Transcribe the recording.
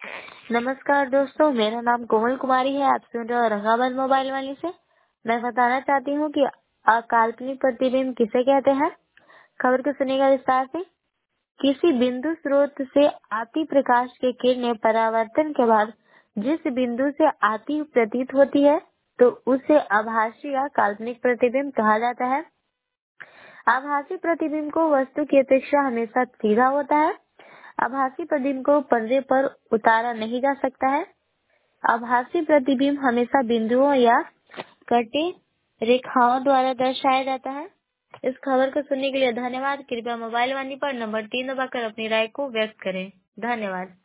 नमस्कार दोस्तों, मेरा नाम कोमल कुमारी है। आप सुन रहे हो औरंगाबाद मोबाइल वाली से। मैं बताना चाहती हूँ कि अकाल्पनिक प्रतिबिंब किसे कहते हैं। खबर को सुनेगा विस्तार से। किसी बिंदु स्रोत से आती प्रकाश की किरणें परावर्तन के बाद जिस बिंदु से आती प्रतीत होती है तो उसे आभासी या काल्पनिक प्रतिबिंब कहा जाता है। आभासी प्रतिबिंब को वस्तु की अपेक्षा हमेशा सीधा होता है। आभासी प्रतिबिंब को पर्दे पर उतारा नहीं जा सकता है। आभासी प्रतिबिंब हमेशा बिंदुओं या कटे रेखाओं द्वारा दर्शाया जाता है। इस खबर को सुनने के लिए धन्यवाद। कृपया मोबाइल वाणी पर नंबर 3 दबाकर अपनी राय को व्यक्त करें। धन्यवाद।